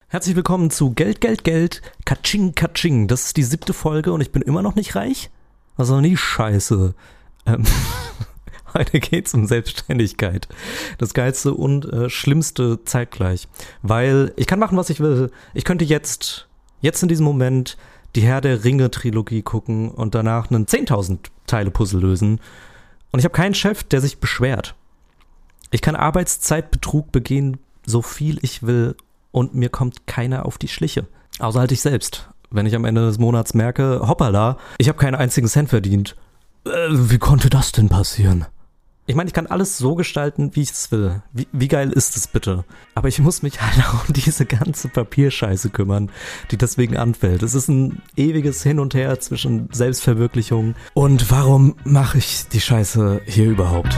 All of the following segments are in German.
Herzlich willkommen zu Geld, Geld, Geld, Katsching, Katsching. Das ist die 7. Folge und ich bin immer noch nicht reich? Das ist doch nie scheiße. Heute geht's um Selbstständigkeit. Das Geilste und Schlimmste zeitgleich. Weil ich kann machen, was ich will. Ich könnte jetzt in diesem Moment die Herr der Ringe-Trilogie gucken und danach einen 10.000 Teile-Puzzle lösen. Und ich habe keinen Chef, der sich beschwert. Ich kann Arbeitszeitbetrug begehen, so viel ich will. Und mir kommt keiner auf die Schliche. Außer halt ich selbst. Wenn ich am Ende des Monats merke, hoppala, ich habe keinen einzigen Cent verdient. Wie konnte das denn passieren? Ich meine, ich kann alles so gestalten, wie ich es will. Wie geil ist es bitte? Aber ich muss mich halt auch um diese ganze Papierscheiße kümmern, die deswegen anfällt. Es ist ein ewiges Hin und Her zwischen Selbstverwirklichung und warum mache ich die Scheiße hier überhaupt?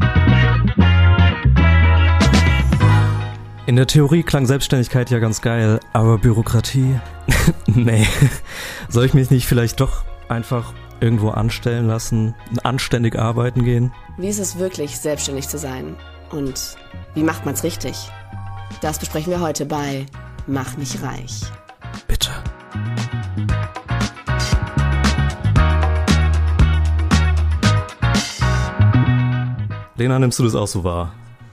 In der Theorie klang Selbstständigkeit ja ganz geil, aber Bürokratie? Nee. Soll ich mich nicht vielleicht doch einfach irgendwo anstellen lassen, anständig arbeiten gehen? Wie ist es wirklich, selbstständig zu sein? Und wie macht man's richtig? Das besprechen wir heute bei Mach mich reich. Bitte. Lena, nimmst du das auch so wahr?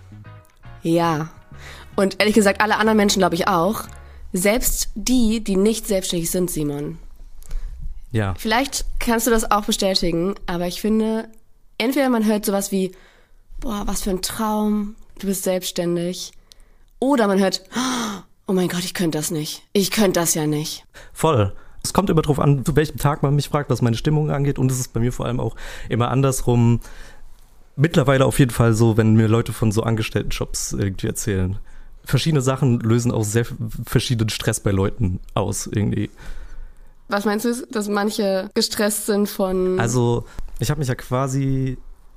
Ja. Und ehrlich gesagt, alle anderen Menschen glaube ich auch. Selbst die nicht selbstständig sind, Simon. Ja. Vielleicht kannst du das auch bestätigen, aber ich finde, entweder man hört sowas wie, boah, was für ein Traum, du bist selbstständig. Oder man hört, oh mein Gott, ich könnte das nicht. Ich könnte das ja nicht. Voll. Es kommt immer drauf an, zu welchem Tag man mich fragt, was meine Stimmung angeht. Und es ist bei mir vor allem auch immer andersrum. Mittlerweile auf jeden Fall so, wenn mir Leute von so Angestelltenjobs irgendwie erzählen. Verschiedene Sachen lösen auch sehr verschiedenen Stress bei Leuten aus irgendwie. Was meinst du, dass manche gestresst sind von... Also, ich habe mich ja quasi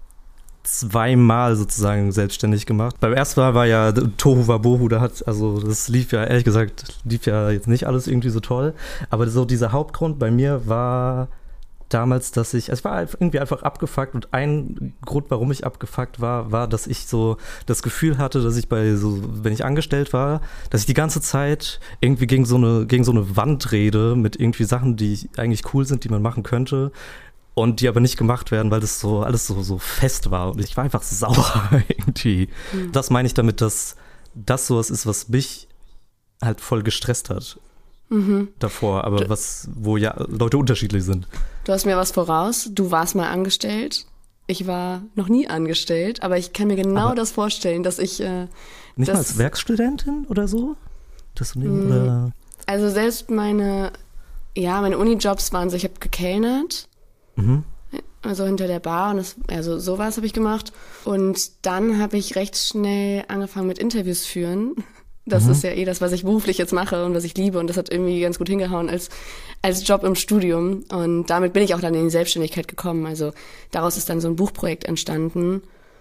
2-mal sozusagen selbstständig gemacht. Beim ersten Mal war ja Tohu Wabohu, das lief ja, ehrlich gesagt, jetzt nicht alles irgendwie so toll. Aber so dieser Hauptgrund bei mir war damals, dass es war irgendwie einfach abgefuckt und ein Grund, warum ich abgefuckt war, dass ich so das Gefühl hatte, dass ich wenn ich angestellt war, dass ich die ganze Zeit irgendwie gegen so eine Wand rede mit irgendwie Sachen, die eigentlich cool sind, die man machen könnte und die aber nicht gemacht werden, weil das so alles so fest war und ich war einfach sauer irgendwie. Mhm. Das meine ich damit, dass das sowas ist, was mich halt voll gestresst hat. Davor, aber wo ja Leute unterschiedlich sind. Du hast mir was voraus, du warst mal angestellt, ich war noch nie angestellt, aber ich kann mir genau das vorstellen, dass ich... nicht mal als Werkstudentin oder so? Oder? Also selbst meine Unijobs waren so, ich habe gekellnert, also hinter der Bar und sowas habe ich gemacht und dann habe ich recht schnell angefangen mit Interviews führen. Das ist ja das, was ich beruflich jetzt mache und was ich liebe. Und das hat irgendwie ganz gut hingehauen als Job im Studium. Und damit bin ich auch dann in die Selbstständigkeit gekommen. Also daraus ist dann so ein Buchprojekt entstanden.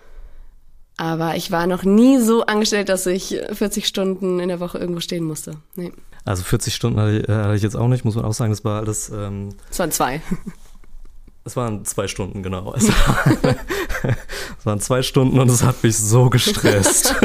Aber ich war noch nie so angestellt, dass ich 40 Stunden in der Woche irgendwo stehen musste. Nee. Also 40 Stunden hatte ich jetzt auch nicht, muss man auch sagen. Das war alles... Es waren 2. Es waren 2 Stunden, genau. Es waren 2 Stunden und es hat mich so gestresst.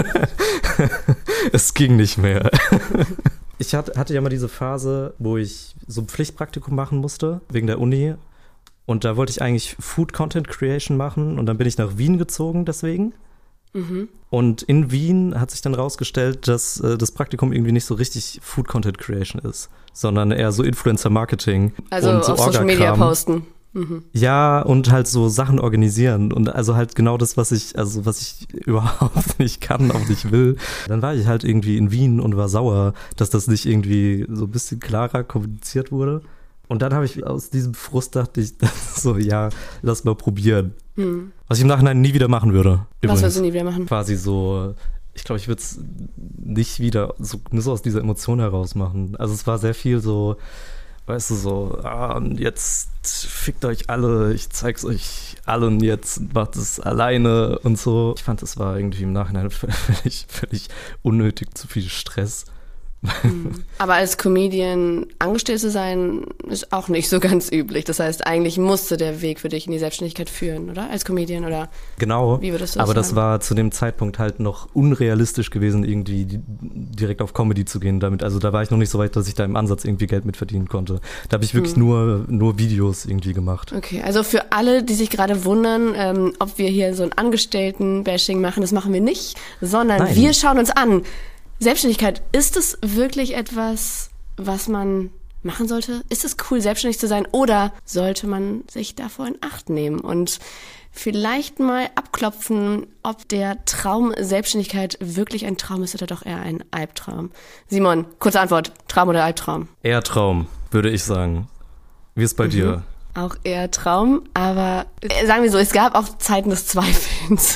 Es ging nicht mehr. Ich hatte ja mal diese Phase, wo ich so ein Pflichtpraktikum machen musste, wegen der Uni. Und da wollte ich eigentlich Food Content Creation machen. Und dann bin ich nach Wien gezogen deswegen. Und in Wien hat sich dann rausgestellt, dass das Praktikum irgendwie nicht so richtig Food Content Creation ist, sondern eher so Influencer Marketing. Also und so auf Social Media posten. Ja, und halt so Sachen organisieren und also halt genau das, was ich überhaupt nicht kann, auch nicht will. Dann war ich halt irgendwie in Wien und war sauer, dass das nicht irgendwie so ein bisschen klarer kommuniziert wurde. Und dann habe ich aus diesem Frust dachte ich so, ja, lass mal probieren. Was ich im Nachhinein nie wieder machen würde. Was würdest du nie wieder machen? Quasi so, ich glaube, ich würde es nicht wieder nur so aus dieser Emotion heraus machen. Also es war sehr viel so, weißt du, so, und jetzt fickt euch alle, ich zeig's euch allen, jetzt macht es alleine und so. Ich fand, das war irgendwie im Nachhinein völlig unnötig, zu viel Stress. Aber als Comedian angestellt zu sein, ist auch nicht so ganz üblich. Das heißt, eigentlich musste der Weg für dich in die Selbstständigkeit führen, oder? Als Comedian, oder? Genau, wie würdest du das aber das sagen? war zu dem Zeitpunkt halt noch unrealistisch gewesen, irgendwie direkt auf Comedy zu gehen damit. Also da war ich noch nicht so weit, dass ich da im Ansatz irgendwie Geld mit verdienen konnte. Da habe ich wirklich nur Videos irgendwie gemacht. Okay, also für alle, die sich gerade wundern, ob wir hier so ein Angestellten-Bashing machen, das machen wir nicht, sondern Nein. Wir schauen uns an. Selbstständigkeit, ist es wirklich etwas, was man machen sollte? Ist es cool, selbstständig zu sein, oder sollte man sich davor in Acht nehmen und vielleicht mal abklopfen, ob der Traum Selbstständigkeit wirklich ein Traum ist oder doch eher ein Albtraum? Simon, kurze Antwort, Traum oder Albtraum? Eher Traum, würde ich sagen. Wie ist bei dir? Auch eher Traum, aber sagen wir so, es gab auch Zeiten des Zweifelns.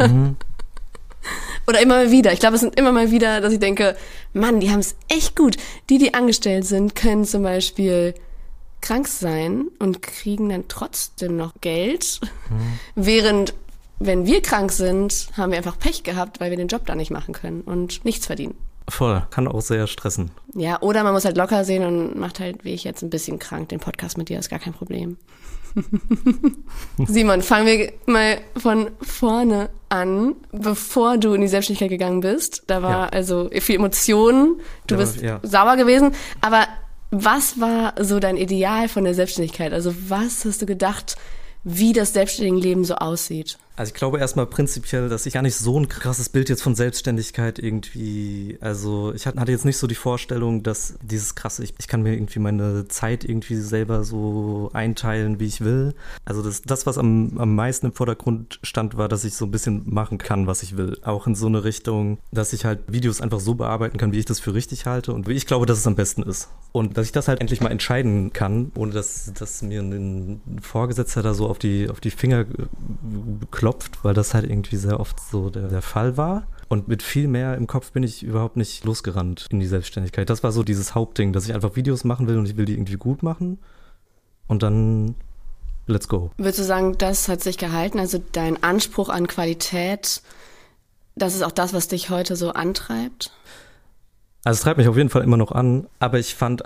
Oder immer mal wieder. Ich glaube, es sind immer mal wieder, dass ich denke, Mann, die haben es echt gut. Die angestellt sind, können zum Beispiel krank sein und kriegen dann trotzdem noch Geld. Während, wenn wir krank sind, haben wir einfach Pech gehabt, weil wir den Job da nicht machen können und nichts verdienen. Voll, kann auch sehr stressen. Ja, oder man muss halt locker sehen und macht halt, wie ich jetzt, ein bisschen krank den Podcast mit dir, ist gar kein Problem. Simon, fangen wir mal von vorne an, bevor du in die Selbstständigkeit gegangen bist. Da war also viel Emotionen, du bist sauer gewesen, aber was war so dein Ideal von der Selbstständigkeit? Also was hast du gedacht, wie das Selbstständigenleben so aussieht? Also ich glaube erstmal prinzipiell, dass ich gar nicht so ein krasses Bild jetzt von Selbstständigkeit irgendwie, also ich hatte jetzt nicht so die Vorstellung, dass dieses krasse, ich kann mir irgendwie meine Zeit irgendwie selber so einteilen, wie ich will. Also das was am meisten im Vordergrund stand, war, dass ich so ein bisschen machen kann, was ich will. Auch in so eine Richtung, dass ich halt Videos einfach so bearbeiten kann, wie ich das für richtig halte und wie ich glaube, dass es am besten ist. Und dass ich das halt endlich mal entscheiden kann, ohne dass mir ein Vorgesetzter da so auf die Finger klopft, weil das halt irgendwie sehr oft so der Fall war. Und mit viel mehr im Kopf bin ich überhaupt nicht losgerannt in die Selbstständigkeit. Das war so dieses Hauptding, dass ich einfach Videos machen will und ich will die irgendwie gut machen. Und dann let's go. Würdest du sagen, das hat sich gehalten? Also dein Anspruch an Qualität, das ist auch das, was dich heute so antreibt? Also es treibt mich auf jeden Fall immer noch an, aber ich fand,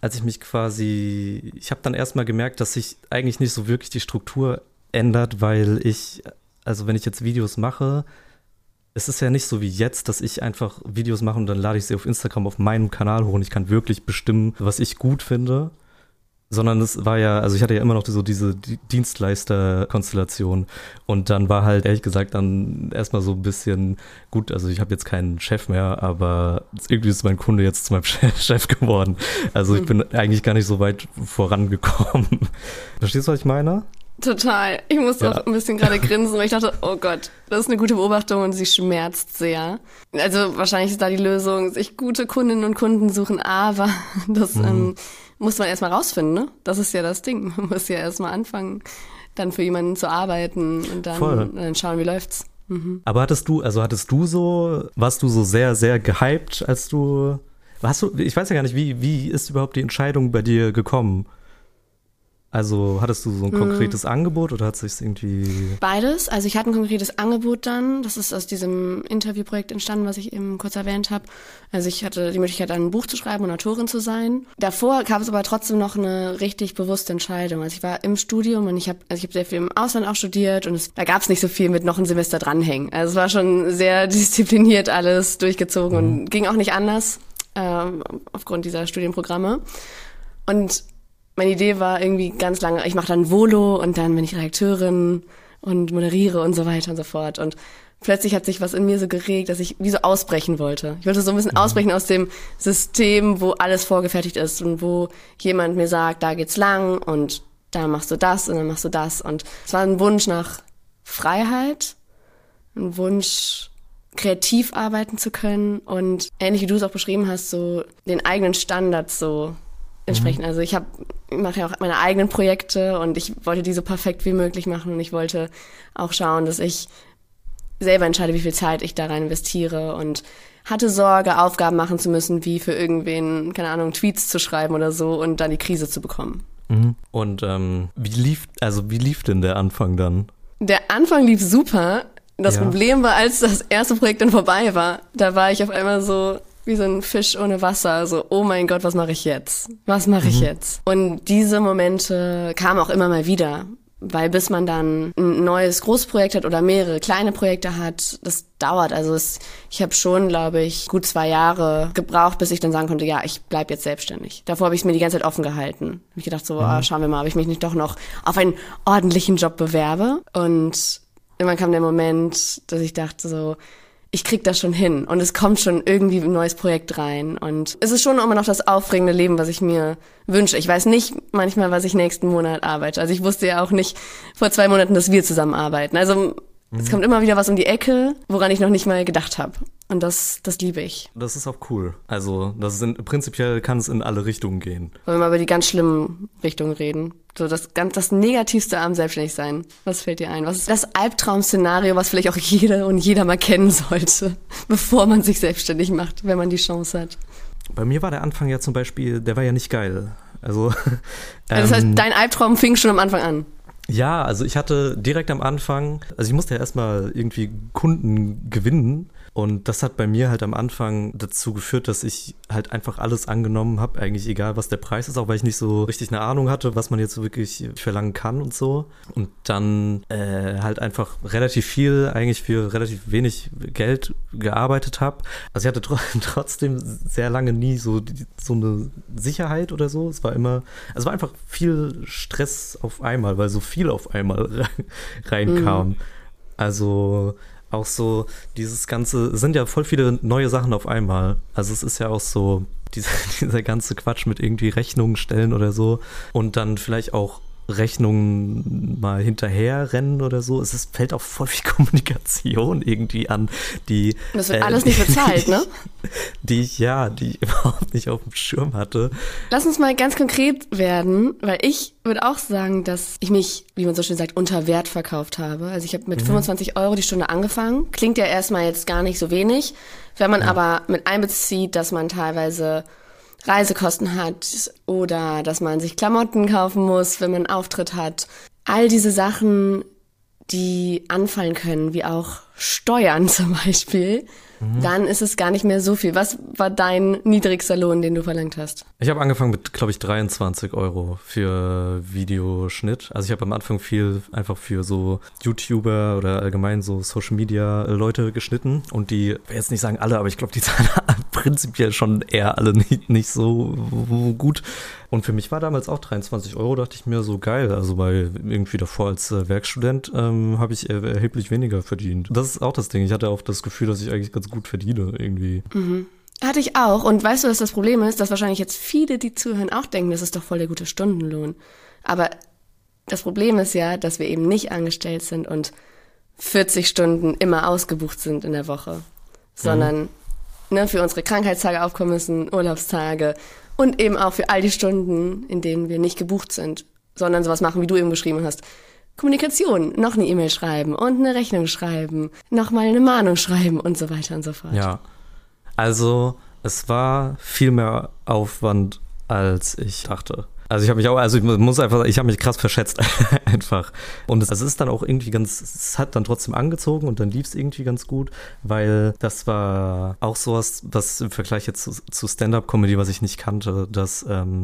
ich habe dann erstmal gemerkt, dass sich eigentlich nicht so wirklich die Struktur ändert, weil wenn ich jetzt Videos mache, es ist ja nicht so wie jetzt, dass ich einfach Videos mache und dann lade ich sie auf Instagram auf meinem Kanal hoch und ich kann wirklich bestimmen, was ich gut finde, sondern es war ja, also ich hatte ja immer noch diese Dienstleister-Konstellation und dann war halt ehrlich gesagt dann erstmal so ein bisschen, gut, also ich habe jetzt keinen Chef mehr, aber irgendwie ist mein Kunde jetzt zu meinem Chef geworden. Also ich bin eigentlich gar nicht so weit vorangekommen. Verstehst du, was ich meine? Total. Ich musste auch ein bisschen gerade grinsen, weil ich dachte, oh Gott, das ist eine gute Beobachtung und sie schmerzt sehr. Also wahrscheinlich ist da die Lösung, sich gute Kundinnen und Kunden suchen, aber das muss man erstmal rausfinden, ne? Das ist ja das Ding. Man muss ja erstmal anfangen, dann für jemanden zu arbeiten und dann schauen, wie läuft's. Aber warst du so sehr, sehr gehypt, ich weiß ja gar nicht, wie ist überhaupt die Entscheidung bei dir gekommen? Also hattest du so ein konkretes Angebot oder hat es sich irgendwie... Beides. Also ich hatte ein konkretes Angebot dann. Das ist aus diesem Interviewprojekt entstanden, was ich eben kurz erwähnt habe. Also ich hatte die Möglichkeit, ein Buch zu schreiben und Autorin zu sein. Davor gab es aber trotzdem noch eine richtig bewusste Entscheidung. Also ich war im Studium und ich habe sehr viel im Ausland auch studiert und da gab es nicht so viel mit noch ein Semester dranhängen. Also es war schon sehr diszipliniert alles durchgezogen und ging auch nicht anders aufgrund dieser Studienprogramme. Und meine Idee war irgendwie ganz lange, ich mache dann Volo und dann bin ich Redakteurin und moderiere und so weiter und so fort. Und plötzlich hat sich was in mir so geregt, dass ich wie so ausbrechen wollte. Ich wollte so ein bisschen ausbrechen aus dem System, wo alles vorgefertigt ist und wo jemand mir sagt, da geht's lang und da machst du das und dann machst du das. Und es war ein Wunsch nach Freiheit, ein Wunsch, kreativ arbeiten zu können und ähnlich wie du es auch beschrieben hast, so den eigenen Standards so entsprechen. Also ich mache ja auch meine eigenen Projekte und ich wollte die so perfekt wie möglich machen und ich wollte auch schauen, dass ich selber entscheide, wie viel Zeit ich da rein investiere und hatte Sorge, Aufgaben machen zu müssen, wie für irgendwen, keine Ahnung, Tweets zu schreiben oder so und dann die Krise zu bekommen. Und wie lief denn der Anfang dann? Der Anfang lief super. Das Problem war, als das erste Projekt dann vorbei war, da war ich auf einmal so, wie so ein Fisch ohne Wasser. So, oh mein Gott, was mache ich jetzt? Was mache ich jetzt? Und diese Momente kamen auch immer mal wieder. Weil bis man dann ein neues Großprojekt hat oder mehrere kleine Projekte hat, das dauert. Also ich habe schon, glaube ich, gut 2 Jahre gebraucht, bis ich dann sagen konnte, ja, ich bleib jetzt selbstständig. Davor habe ich es mir die ganze Zeit offen gehalten. Habe ich gedacht so, schauen wir mal, ob ich mich nicht doch noch auf einen ordentlichen Job bewerbe. Und irgendwann kam der Moment, dass ich dachte so, ich krieg das schon hin und es kommt schon irgendwie ein neues Projekt rein und es ist schon immer noch das aufregende Leben, was ich mir wünsche. Ich weiß nicht manchmal, was ich nächsten Monat arbeite. Also ich wusste ja auch nicht vor 2 Monaten, dass wir zusammenarbeiten. Also es kommt immer wieder was um die Ecke, woran ich noch nicht mal gedacht habe. Und das liebe ich. Das ist auch cool. Also prinzipiell kann es in alle Richtungen gehen. Wollen wir mal über die ganz schlimmen Richtungen reden? So das Negativste am Selbstständigsein. Was fällt dir ein? Was ist das Albtraum-Szenario, was vielleicht auch jeder mal kennen sollte, bevor man sich selbstständig macht, wenn man die Chance hat? Bei mir war der Anfang ja zum Beispiel, der war ja nicht geil. Also das heißt, dein Albtraum fing schon am Anfang an? Ja, also ich hatte direkt am Anfang, also ich musste ja erstmal irgendwie Kunden gewinnen und das hat bei mir halt am Anfang dazu geführt, dass ich halt einfach alles angenommen habe, eigentlich egal was der Preis ist, auch weil ich nicht so richtig eine Ahnung hatte, was man jetzt wirklich verlangen kann und so. Und dann halt einfach relativ viel, eigentlich für relativ wenig Geld gearbeitet habe. Also ich hatte trotzdem sehr lange nie so eine Sicherheit oder so. Es war einfach viel Stress auf einmal, weil so viel auf einmal reinkam. Also auch so dieses ganze, es sind ja voll viele neue Sachen auf einmal. Also es ist ja auch so dieser ganze Quatsch mit irgendwie Rechnungen stellen oder so und dann vielleicht auch Rechnungen mal hinterher rennen oder so. Fällt auch voll viel Kommunikation irgendwie an, die... Das wird alles nicht bezahlt, ne? Die ich überhaupt nicht auf dem Schirm hatte. Lass uns mal ganz konkret werden, weil ich würde auch sagen, dass ich mich, wie man so schön sagt, unter Wert verkauft habe. Also ich habe mit 25 Euro die Stunde angefangen. Klingt ja erstmal jetzt gar nicht so wenig. Wenn man aber mit einbezieht, dass man teilweise Reisekosten hat oder dass man sich Klamotten kaufen muss, wenn man einen Auftritt hat. All diese Sachen, die anfallen können, wie auch Steuern zum Beispiel, dann ist es gar nicht mehr so viel. Was war dein niedrigster Lohn, den du verlangt hast? Ich habe angefangen mit, glaube ich, 23 Euro für Videoschnitt. Also ich habe am Anfang viel einfach für so YouTuber oder allgemein so Social-Media-Leute geschnitten. Und die, ich will jetzt nicht sagen alle, aber ich glaube, die zahlen prinzipiell schon eher alle nicht so gut. Und für mich war damals auch 23 Euro, dachte ich mir so geil. Also weil irgendwie davor als Werkstudent habe ich erheblich weniger verdient. Das ist auch das Ding. Ich hatte auch das Gefühl, dass ich eigentlich ganz gut verdiene irgendwie. Hatte ich auch. Und weißt du, was das Problem ist? Dass wahrscheinlich jetzt viele, die zuhören, auch denken, das ist doch voll der gute Stundenlohn. Aber das Problem ist ja, dass wir eben nicht angestellt sind und 40 Stunden immer ausgebucht sind in der Woche. Sondern für unsere Krankheitstage aufkommen müssen, Urlaubstage und eben auch für all die Stunden, in denen wir nicht gebucht sind, sondern sowas machen, wie du eben beschrieben hast. Kommunikation, noch eine E-Mail schreiben und eine Rechnung schreiben, nochmal eine Mahnung schreiben und so weiter und so fort. Ja, also es war viel mehr Aufwand, als ich dachte. Also ich habe mich krass verschätzt einfach. Und es ist dann auch irgendwie es hat dann trotzdem angezogen und dann lief es irgendwie ganz gut, weil das war auch sowas, was im Vergleich jetzt zu Stand-Up-Comedy, was ich nicht kannte, dass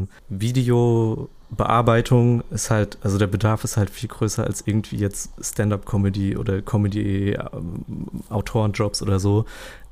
Videobearbeitung ist halt, also der Bedarf ist halt viel größer als irgendwie jetzt Stand-Up-Comedy oder Comedy-Autorenjobs oder so.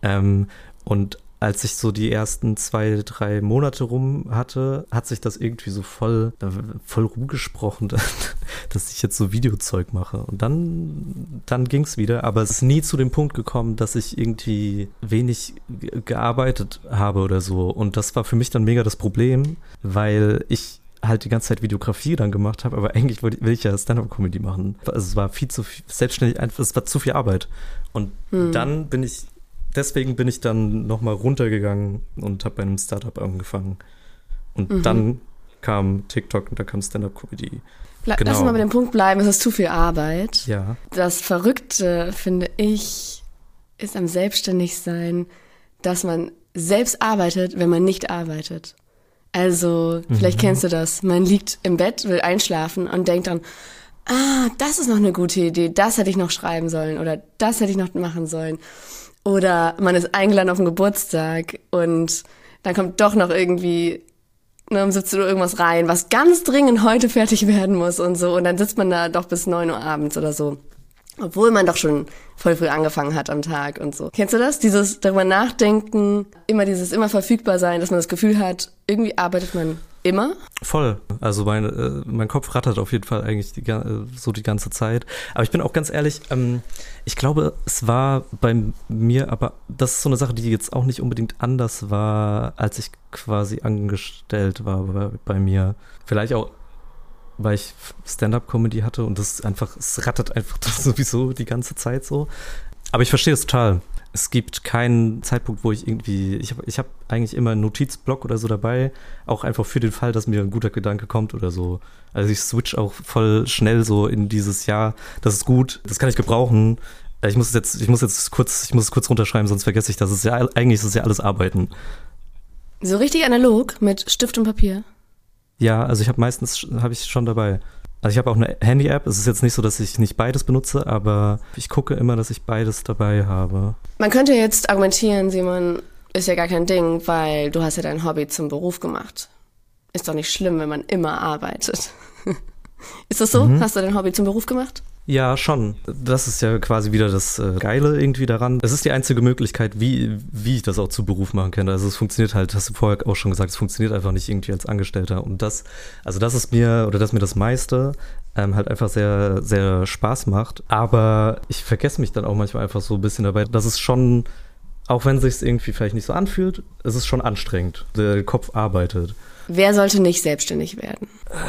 Und als ich so die ersten 2, 3 Monate rum hatte, hat sich das irgendwie so voll rumgesprochen, dass ich jetzt so Videozeug mache. Und dann ging's wieder, aber es ist nie zu dem Punkt gekommen, dass ich irgendwie wenig gearbeitet habe oder so. Und das war für mich dann mega das Problem, weil ich halt die ganze Zeit Videografie dann gemacht habe, aber eigentlich will ich ja Stand-Up-Comedy machen. Also es war viel zu viel, selbstständig einfach, es war zu viel Arbeit. Und dann deswegen bin ich dann nochmal runtergegangen und habe bei einem Startup angefangen. Und dann kam TikTok und dann kam Stand-Up-Comedy. Lass uns mal bei dem Punkt bleiben, es ist zu viel Arbeit. Ja. Das Verrückte, finde ich, ist am Selbstständigsein, dass man selbst arbeitet, wenn man nicht arbeitet. Also, vielleicht kennst du das. Man liegt im Bett, will einschlafen und denkt dann, das ist noch eine gute Idee, das hätte ich noch schreiben sollen oder das hätte ich noch machen sollen. Oder man ist eingeladen auf einen Geburtstag und dann kommt doch noch irgendwie um 17 Uhr irgendwas rein, was ganz dringend heute fertig werden muss und so. Und dann sitzt man da doch bis 9 Uhr abends oder so. Obwohl man doch schon voll früh angefangen hat am Tag und so. Kennst du das? Dieses darüber nachdenken, immer verfügbar sein, dass man das Gefühl hat, irgendwie arbeitet man immer? Voll. Also mein Kopf rattert auf jeden Fall eigentlich die ganze Zeit. Aber ich bin auch ganz ehrlich, ich glaube, es war bei mir, aber das ist so eine Sache, die jetzt auch nicht unbedingt anders war, als ich quasi angestellt war bei mir. Vielleicht auch, weil ich Stand-up-Comedy hatte und es rattert einfach sowieso die ganze Zeit so. Aber ich verstehe es total. Es gibt keinen Zeitpunkt, wo ich hab eigentlich immer einen Notizblock oder so dabei, auch einfach für den Fall, dass mir ein guter Gedanke kommt oder so. Also ich switch auch voll schnell so in dieses Jahr, das ist gut, das kann ich gebrauchen. Ich muss es kurz runterschreiben, sonst vergesse ich das. Eigentlich ist es ja alles Arbeiten. So richtig analog mit Stift und Papier? Ja, also habe ich schon dabei. Also ich habe auch eine Handy-App. Es ist jetzt nicht so, dass ich nicht beides benutze, aber ich gucke immer, dass ich beides dabei habe. Man könnte jetzt argumentieren, Simon, ist ja gar kein Ding, weil du hast ja dein Hobby zum Beruf gemacht. Ist doch nicht schlimm, wenn man immer arbeitet. Ist das so? Hast du dein Hobby zum Beruf gemacht? Ja, schon. Das ist ja quasi wieder das Geile irgendwie daran. Es ist die einzige Möglichkeit, wie ich das auch zu Beruf machen kann. Also es funktioniert halt, hast du vorher auch schon gesagt, es funktioniert einfach nicht irgendwie als Angestellter. Und dass mir das meiste halt einfach sehr, sehr Spaß macht. Aber ich vergesse mich dann auch manchmal einfach so ein bisschen dabei, dass es schon, auch wenn es sich irgendwie vielleicht nicht so anfühlt, es ist schon anstrengend. Der Kopf arbeitet. Wer sollte nicht selbstständig werden?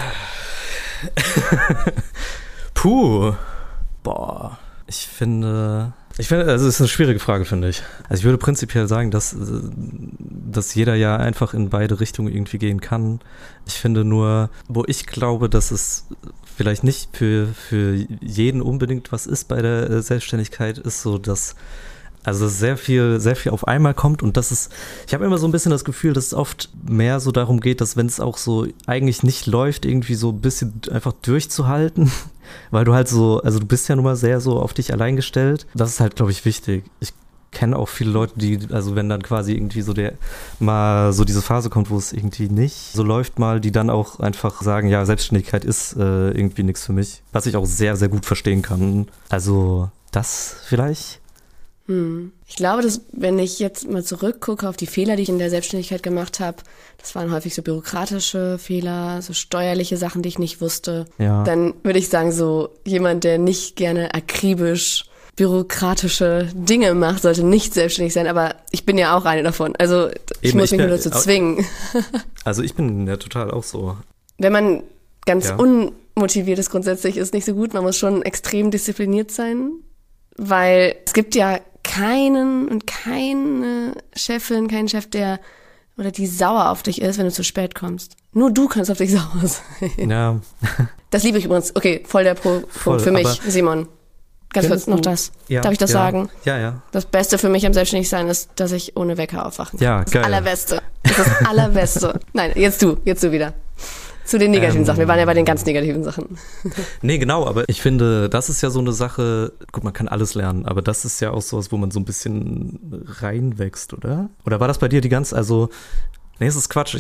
Puh. Boah. Ich finde, also es ist eine schwierige Frage, finde ich. Also ich würde prinzipiell sagen, dass jeder ja einfach in beide Richtungen irgendwie gehen kann. Ich finde nur, wo ich glaube, dass es vielleicht nicht für jeden unbedingt was ist bei der Selbstständigkeit, ist so, dass sehr viel auf einmal kommt und ich habe immer so ein bisschen das Gefühl, dass es oft mehr so darum geht, dass wenn es auch so eigentlich nicht läuft, irgendwie so ein bisschen einfach durchzuhalten, weil du halt so, also du bist ja nun mal sehr so auf dich allein gestellt. Das ist halt, glaube ich, wichtig. Ich kenne auch viele Leute, also wenn dann quasi irgendwie so mal so diese Phase kommt, wo es irgendwie nicht so läuft mal, die dann auch einfach sagen, ja, Selbstständigkeit ist irgendwie nichts für mich, was ich auch sehr, sehr gut verstehen kann. Also das vielleicht. Ich glaube, dass wenn ich jetzt mal zurückgucke auf die Fehler, die ich in der Selbstständigkeit gemacht habe, das waren häufig so bürokratische Fehler, so steuerliche Sachen, die ich nicht wusste. Ja. Dann würde ich sagen, so jemand, der nicht gerne akribisch bürokratische Dinge macht, sollte nicht selbstständig sein, aber ich bin ja auch eine davon. Also ich muss mich nur dazu zwingen. Also ich bin ja total auch so. Wenn man ganz unmotiviert ist grundsätzlich, ist nicht so gut. Man muss schon extrem diszipliniert sein, weil es gibt ja keinen und keine Chefin, keinen Chef, die sauer auf dich ist, wenn du zu spät kommst. Nur du kannst auf dich sauer sein. Ja. Das liebe ich übrigens. Okay, voll der Pro-Punkt für mich, Simon. Ganz kurz noch das. Ja, darf ich das sagen? Ja. Das Beste für mich am Selbstständigsein ist, dass ich ohne Wecker aufwachen kann. Ja, das geil. Allerbeste. Das ist das Allerbeste. Nein, jetzt du wieder. Zu den negativen Sachen. Wir waren ja bei den ganz negativen Sachen. Nee, genau, aber ich finde, das ist ja so eine Sache, gut, man kann alles lernen, aber das ist ja auch sowas, wo man so ein bisschen reinwächst, oder? Oder war das bei dir nee, es ist Quatsch.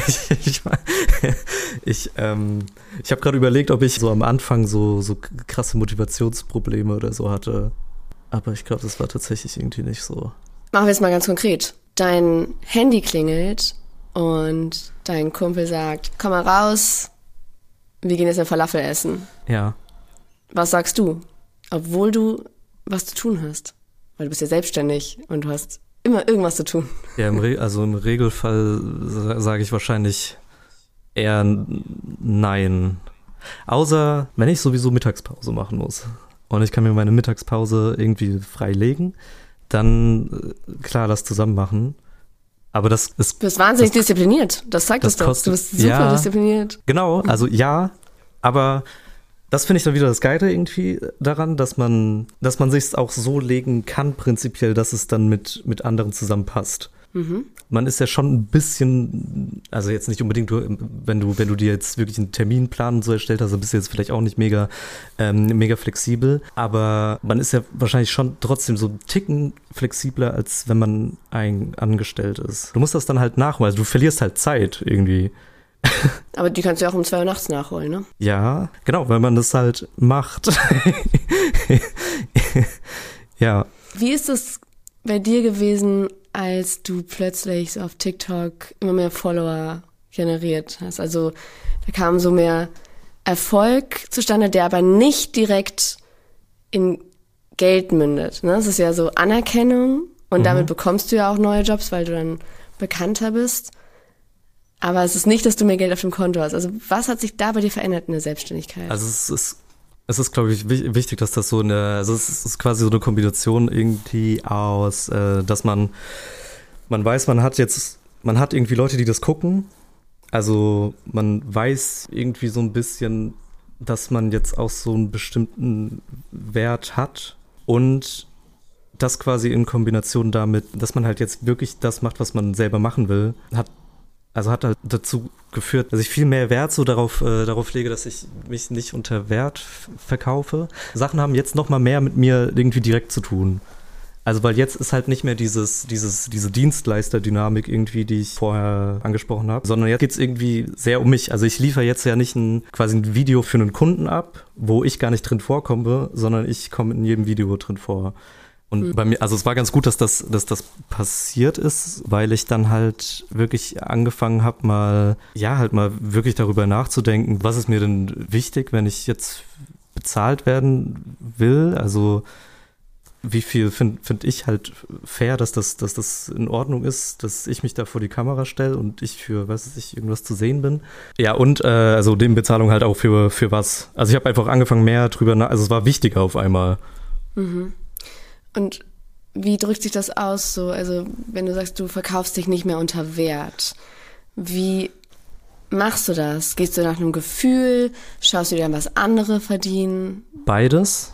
Ich habe gerade überlegt, ob ich so am Anfang so krasse Motivationsprobleme oder so hatte, aber ich glaube, das war tatsächlich irgendwie nicht so. Machen wir es mal ganz konkret. Dein Handy klingelt und dein Kumpel sagt, komm mal raus, wir gehen jetzt eine Falafel essen. Ja. Was sagst du? Obwohl du was zu tun hast. Weil du bist ja selbstständig und du hast immer irgendwas zu tun. Ja, im Regelfall sage ich wahrscheinlich eher nein. Außer, wenn ich sowieso Mittagspause machen muss und ich kann mir meine Mittagspause irgendwie freilegen, dann klar, das zusammen machen. Aber das ist... Du bist wahnsinnig diszipliniert. Das zeigt es doch. Du bist super diszipliniert. Genau, also ja, aber das finde ich dann wieder das Geile irgendwie daran, dass man sich auch so legen kann, prinzipiell, dass es dann mit anderen zusammenpasst. Man ist ja schon ein bisschen, also jetzt nicht unbedingt, wenn du dir jetzt wirklich einen Terminplan so erstellt hast, dann bist du jetzt vielleicht auch nicht mega flexibel, aber man ist ja wahrscheinlich schon trotzdem so einen Ticken flexibler, als wenn man angestellt ist. Du musst das dann halt nachholen, also du verlierst halt Zeit irgendwie. Aber die kannst du ja auch um 2 Uhr nachts nachholen, ne? Ja, genau, weil man das halt macht. Ja. Wie ist es bei dir gewesen, als du plötzlich so auf TikTok immer mehr Follower generiert hast? Also da kam so mehr Erfolg zustande, der aber nicht direkt in Geld mündet. Ne? Das ist ja so Anerkennung und damit bekommst du ja auch neue Jobs, weil du dann bekannter bist. Aber es ist nicht, dass du mehr Geld auf dem Konto hast. Also was hat sich da bei dir verändert in der Selbstständigkeit? Also es ist, glaube ich, wichtig, dass das so also es ist quasi so eine Kombination irgendwie aus, dass man weiß, man hat irgendwie Leute, die das gucken. Also man weiß irgendwie so ein bisschen, dass man jetzt auch so einen bestimmten Wert hat und das quasi in Kombination damit, dass man halt jetzt wirklich das macht, was man selber machen will, hat halt dazu geführt, dass ich viel mehr Wert so darauf lege, dass ich mich nicht unter Wert verkaufe. Sachen haben jetzt noch mal mehr mit mir irgendwie direkt zu tun. Also weil jetzt ist halt nicht mehr diese Dienstleister-Dynamik irgendwie, die ich vorher angesprochen habe, sondern jetzt geht's irgendwie sehr um mich. Also ich liefere jetzt ja nicht quasi ein Video für einen Kunden ab, wo ich gar nicht drin vorkomme, sondern ich komme in jedem Video drin vor. Und bei mir, also es war ganz gut, dass das passiert ist, weil ich dann halt wirklich angefangen habe, mal wirklich darüber nachzudenken, was ist mir denn wichtig, wenn ich jetzt bezahlt werden will. Also wie viel find ich halt fair, dass das in Ordnung ist, dass ich mich da vor die Kamera stelle und ich für, irgendwas zu sehen bin. Ja, und also dem Bezahlung halt auch für was. Also ich habe einfach angefangen, mehr drüber also es war wichtiger auf einmal. Mhm. Und wie drückt sich das aus so? Also wenn du sagst, du verkaufst dich nicht mehr unter Wert, wie machst du das? Gehst du nach einem Gefühl? Schaust du dir an, was andere verdienen? Beides.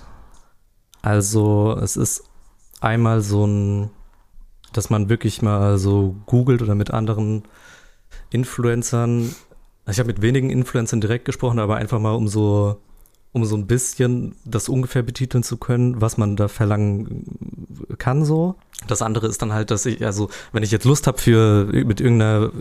Also es ist einmal so dass man wirklich mal so googelt oder mit anderen Influencern. Ich habe mit wenigen Influencern direkt gesprochen, aber einfach mal um so ein bisschen das ungefähr betiteln zu können, was man da verlangen kann so. Das andere ist dann halt, dass wenn ich jetzt Lust habe, mit irgendeiner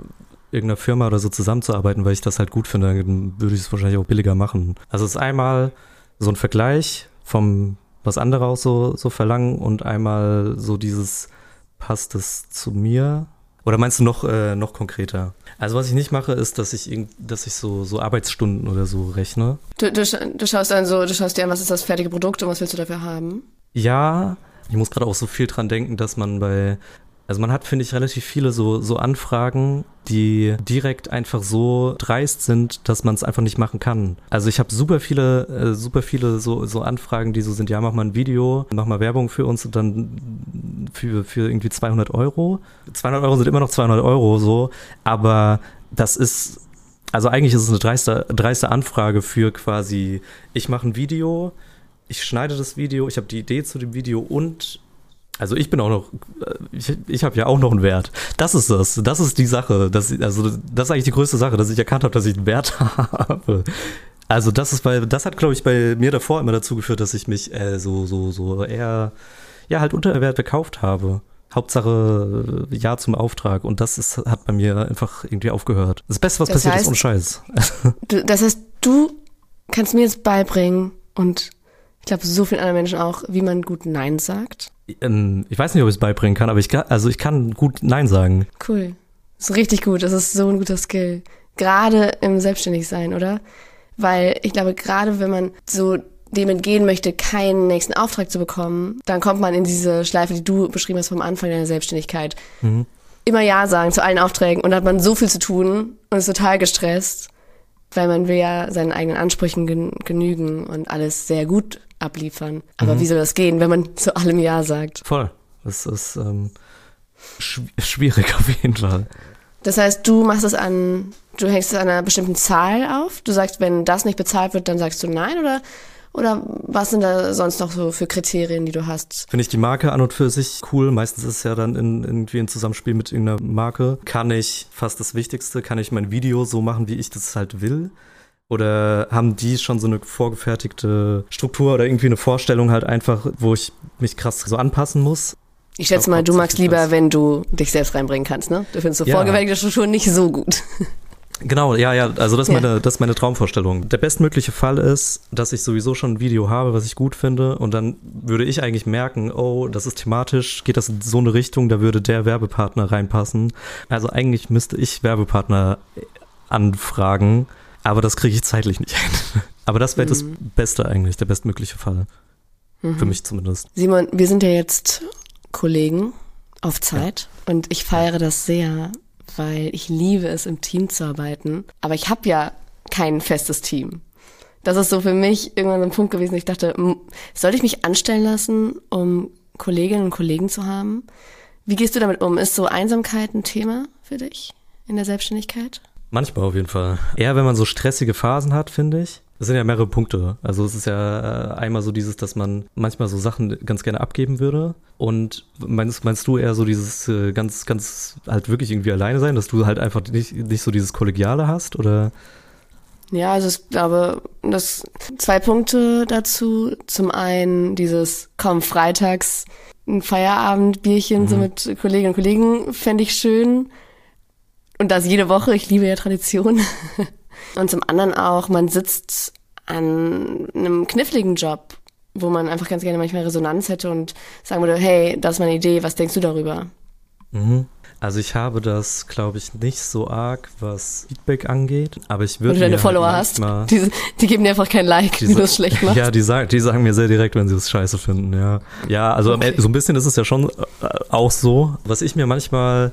Firma oder so zusammenzuarbeiten, weil ich das halt gut finde, dann würde ich es wahrscheinlich auch billiger machen. Also es ist einmal so ein Vergleich vom, was andere auch so verlangen und einmal so dieses, passt es zu mir? Oder meinst du noch konkreter? Also was ich nicht mache, ist, dass ich so Arbeitsstunden oder so rechne. Du schaust dir an, was ist das fertige Produkt und was willst du dafür haben? Ja, ich muss gerade auch so viel dran denken, dass man man hat, finde ich, relativ viele so Anfragen, die direkt einfach so dreist sind, dass man es einfach nicht machen kann. Also ich habe super viele so Anfragen, die so sind, ja, mach mal ein Video, mach mal Werbung für uns und dann für irgendwie 200 Euro. 200 Euro sind immer noch 200 Euro so, aber das ist, also eigentlich ist es eine dreiste Anfrage für quasi, ich mache ein Video, ich schneide das Video, ich habe die Idee zu dem Video und also ich bin auch noch, ich habe ja auch noch einen Wert. Das ist die Sache. Das ist eigentlich die größte Sache, dass ich erkannt habe, dass ich einen Wert habe. Also das hat, glaube ich, bei mir davor immer dazu geführt, dass ich mich so eher, ja, halt unter Wert verkauft habe. Hauptsache Ja zum Auftrag und das hat bei mir einfach irgendwie aufgehört. Das Beste, was passiert ist, ohne Scheiß. Das heißt, du kannst mir jetzt beibringen und ich glaube, so vielen anderen Menschen auch, wie man gut Nein sagt. Ich weiß nicht, ob ich es beibringen kann, aber ich kann gut Nein sagen. Cool. Das ist richtig gut. Das ist so ein guter Skill. Gerade im Selbstständigsein, oder? Weil ich glaube, gerade wenn man so dem entgehen möchte, keinen nächsten Auftrag zu bekommen, dann kommt man in diese Schleife, die du beschrieben hast vom Anfang deiner Selbstständigkeit. Mhm. Immer Ja sagen zu allen Aufträgen und dann hat man so viel zu tun und ist total gestresst, weil man will ja seinen eigenen Ansprüchen genügen und alles sehr gut abliefern. Aber wie soll das gehen, wenn man zu allem Ja sagt? Voll. Das ist schwierig auf jeden Fall. Das heißt, du hängst es an einer bestimmten Zahl auf? Du sagst, wenn das nicht bezahlt wird, dann sagst du nein? Oder was sind da sonst noch so für Kriterien, die du hast? Finde ich die Marke an und für sich cool. Meistens ist es ja dann irgendwie ein Zusammenspiel mit irgendeiner Marke. Kann ich, fast das Wichtigste, kann ich mein Video so machen, wie ich das halt will? Oder haben die schon so eine vorgefertigte Struktur oder irgendwie eine Vorstellung halt einfach, wo ich mich krass so anpassen muss? Ich schätze mal, du magst lieber, wenn du dich selbst reinbringen kannst, ne? Du findest so vorgefertigte Strukturen nicht so gut. Genau, ja, also das ist meine Traumvorstellung. Der bestmögliche Fall ist, dass ich sowieso schon ein Video habe, was ich gut finde, und dann würde ich eigentlich merken, oh, das ist thematisch, geht das in so eine Richtung, da würde der Werbepartner reinpassen. Also eigentlich müsste ich Werbepartner anfragen, aber das kriege ich zeitlich nicht hin. Aber das wäre das Beste eigentlich, der bestmögliche Fall. Für mich zumindest. Simon, wir sind ja jetzt Kollegen auf Zeit und ich feiere das sehr, weil ich liebe es, im Team zu arbeiten. Aber ich habe ja kein festes Team. Das ist so für mich irgendwann so ein Punkt gewesen, ich dachte, sollte ich mich anstellen lassen, um Kolleginnen und Kollegen zu haben? Wie gehst du damit um? Ist so Einsamkeit ein Thema für dich in der Selbstständigkeit? Manchmal auf jeden Fall. Eher, wenn man so stressige Phasen hat, finde ich. Das sind ja mehrere Punkte. Also es ist ja einmal so dieses, dass man manchmal so Sachen ganz gerne abgeben würde. Und meinst du eher so dieses ganz halt wirklich irgendwie alleine sein, dass du halt einfach nicht so dieses Kollegiale hast, oder? Ja, also ich glaube, das 2 Punkte dazu. Zum einen dieses freitags ein Feierabendbierchen so mit Kolleginnen und Kollegen fände ich schön. Und das jede Woche, ich liebe ja Tradition. Und zum anderen auch, man sitzt an einem kniffligen Job, wo man einfach ganz gerne manchmal Resonanz hätte und sagen würde, hey, das ist meine Idee, was denkst du darüber? Also ich habe das, glaube ich, nicht so arg, was Feedback angeht, aber ich würde wenn du deine Follower hast, die geben dir einfach kein Like, wie du es schlecht machst. Ja, die sagen mir sehr direkt, wenn sie es scheiße finden, ja. Ja, also so ein bisschen ist es ja schon auch so. Was ich mir manchmal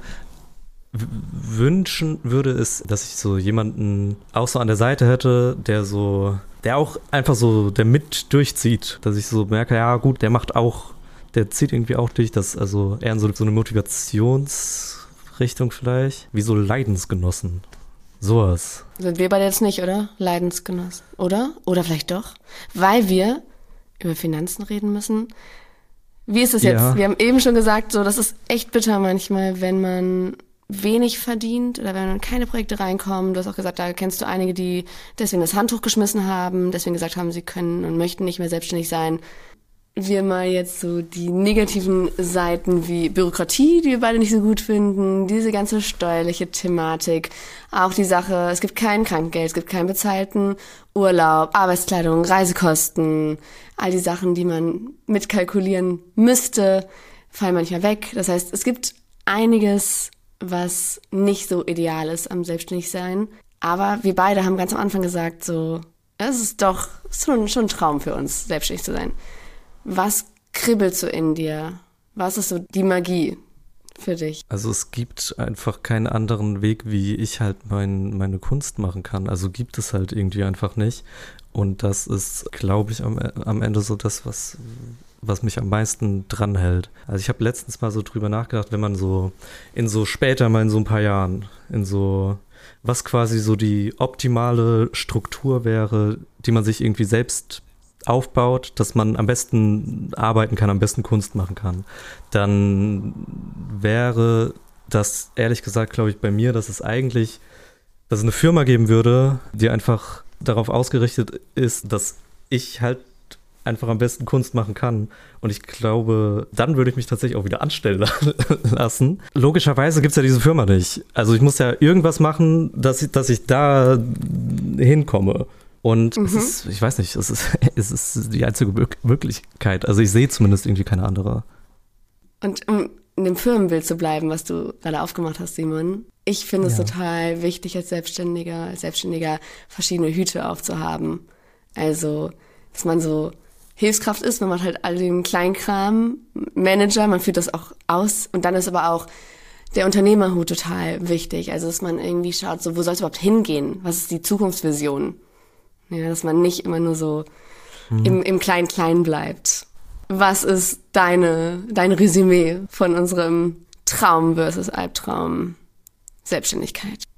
wünschen würde, ist, dass ich so jemanden auch so an der Seite hätte, der auch einfach so, der mit durchzieht, dass ich so merke, ja gut, der zieht irgendwie auch durch, das also eher in so eine Motivationsrichtung vielleicht, wie so Leidensgenossen. Sowas. Sind wir beide jetzt nicht, oder? Leidensgenossen, oder? Oder vielleicht doch? Weil wir über Finanzen reden müssen. Wie ist es jetzt? Ja. Wir haben eben schon gesagt, so, das ist echt bitter manchmal, wenn man wenig verdient oder wenn keine Projekte reinkommen. Du hast auch gesagt, da kennst du einige, die deswegen das Handtuch geschmissen haben, deswegen gesagt haben, sie können und möchten nicht mehr selbstständig sein. Wir mal jetzt so die negativen Seiten wie Bürokratie, die wir beide nicht so gut finden, diese ganze steuerliche Thematik, auch die Sache, es gibt kein Krankengeld, es gibt keinen bezahlten Urlaub, Arbeitskleidung, Reisekosten, all die Sachen, die man mitkalkulieren müsste, fallen manchmal weg. Das heißt, es gibt einiges, was nicht so ideal ist am Selbstständigsein. Aber wir beide haben ganz am Anfang gesagt, so, es ist doch schon ein Traum für uns, selbstständig zu sein. Was kribbelt so in dir? Was ist so die Magie für dich? Also es gibt einfach keinen anderen Weg, wie ich halt meine Kunst machen kann. Also gibt es halt irgendwie einfach nicht. Und das ist, glaube ich, am Ende so das, was mich am meisten dranhält. Also ich habe letztens mal so drüber nachgedacht, wenn man so später mal in so ein paar Jahren, was quasi so die optimale Struktur wäre, die man sich irgendwie selbst aufbaut, dass man am besten arbeiten kann, am besten Kunst machen kann, dann wäre das, ehrlich gesagt, glaube ich, bei mir, dass es eine Firma geben würde, die einfach darauf ausgerichtet ist, dass ich halt einfach am besten Kunst machen kann. Und ich glaube, dann würde ich mich tatsächlich auch wieder anstellen lassen. Logischerweise gibt es ja diese Firma nicht. Also ich muss ja irgendwas machen, dass ich da hinkomme. Und es ist, ich weiß nicht, es ist die einzige Möglichkeit. Also ich sehe zumindest irgendwie keine andere. Und um in dem Firmenbild zu bleiben, was du gerade aufgemacht hast, Simon, ich finde es total wichtig, als Selbstständiger verschiedene Hüte aufzuhaben. Also, dass man so Hilfskraft ist, man macht halt all den Kleinkram, Manager, man führt das auch aus. Und dann ist aber auch der Unternehmerhut total wichtig. Also, dass man irgendwie schaut, so, wo soll es überhaupt hingehen? Was ist die Zukunftsvision? Ja, dass man nicht immer nur so im Klein-Klein bleibt. Was ist dein Resümee von unserem Traum versus Albtraum Selbstständigkeit?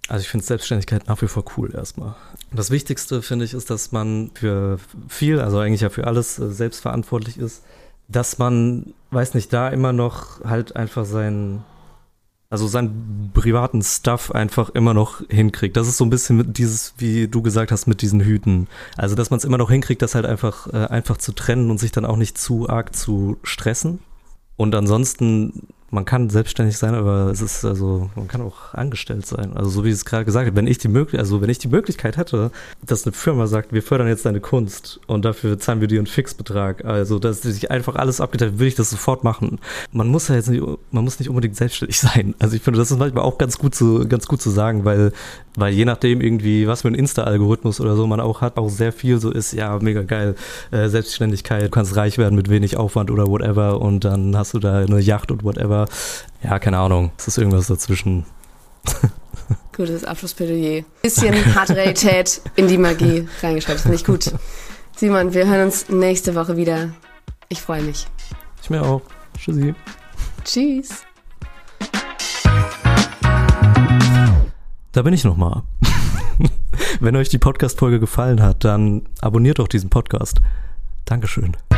Also ich finde Selbstständigkeit nach wie vor cool erstmal. Das Wichtigste, finde ich, ist, dass man für viel, also eigentlich ja für alles selbst verantwortlich ist, dass man, weiß nicht, da immer noch halt einfach seinen privaten Stuff einfach immer noch hinkriegt. Das ist so ein bisschen mit dieses, wie du gesagt hast, mit diesen Hüten. Also, dass man es immer noch hinkriegt, das halt einfach zu trennen und sich dann auch nicht zu arg zu stressen. Und ansonsten, man kann selbstständig sein, aber es ist man kann auch angestellt sein. Also so wie es gerade gesagt hat, wenn ich die Möglichkeit hätte, dass eine Firma sagt, wir fördern jetzt deine Kunst und dafür zahlen wir dir einen Fixbetrag, also dass sich einfach alles abgeteilt, würde ich das sofort machen. Man muss nicht unbedingt selbstständig sein. Also ich finde, das ist manchmal auch ganz gut zu sagen, weil je nachdem irgendwie, was für ein Insta-Algorithmus oder so man auch hat, auch sehr viel so ist, ja, mega geil, Selbstständigkeit, du kannst reich werden mit wenig Aufwand oder whatever und dann hast du da eine Yacht und whatever. Ja, keine Ahnung, es ist irgendwas dazwischen. Gutes Abschlussplädoyer. Bisschen harte Realität in die Magie reingeschaltet, finde ich gut. Simon, wir hören uns nächste Woche wieder. Ich freue mich. Ich mir auch. Tschüssi. Tschüss. Da bin ich nochmal. Wenn euch die Podcast-Folge gefallen hat, dann abonniert doch diesen Podcast. Dankeschön.